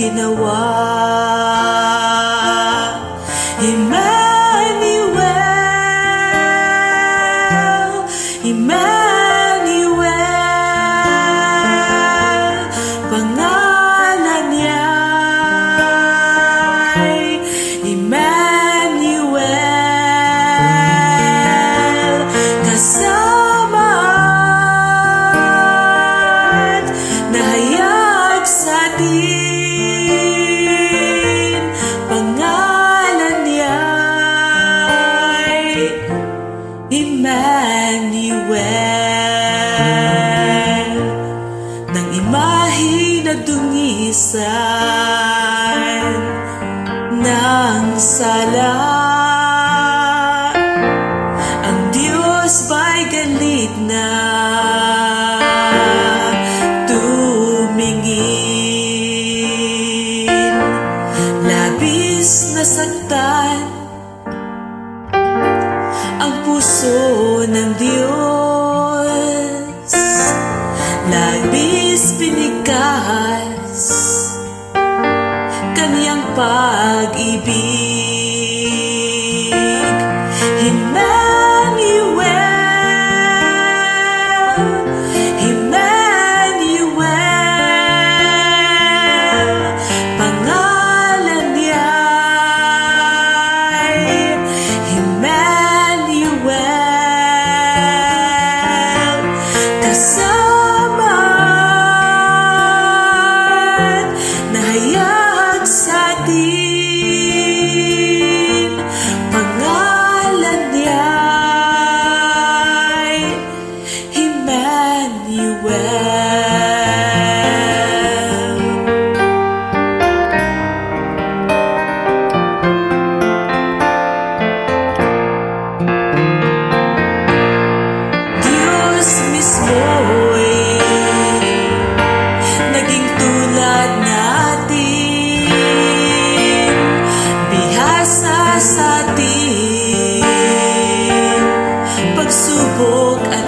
ginawa. Emmanuel, Emmanuel, pangalan niya'y Emmanuel, kasama at nahayag sa atin. Pangalan niya'y Emmanuel, ng imahe na dungisan ng sala. Ang Diyos ba'y galit na tumingin, labis na saktan ang puso ng Diyos, labis pinikas kaniyang pag-ibig. Emmanuel, Emmanuel, pangalan niya'y Emmanuel, kasama at nahayag sa atin. Pangalan niya'y Emmanuel. Diyos mismo'y naging tulad natin, bihasa sa ating pagsubok at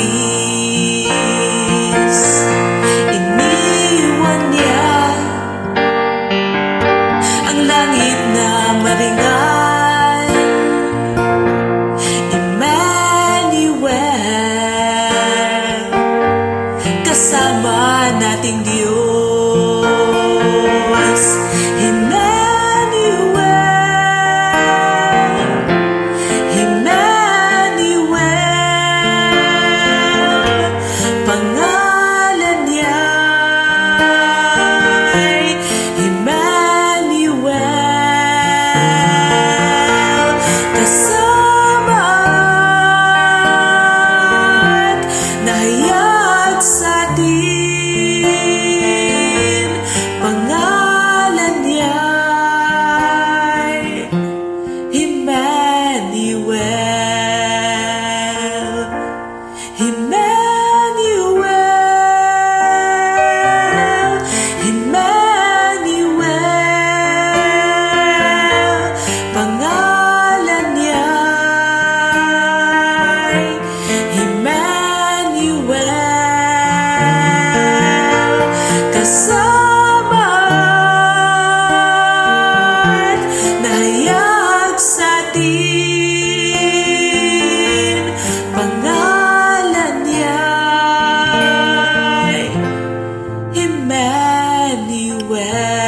hagpis. Iniwan niya ang langit na maringal. Emmanuel, kasama nating Diyos. Emmanuel, Emmanuel, pangalan niya'y Emmanuel, kasama at nahayag sa atin. Pangalan niya'y Emmanuel, Emmanuel, Emmanuel, pangalan niya'y Emmanuel, kasama at nahayag sa atin. Pangalan niya'y Emmanuel.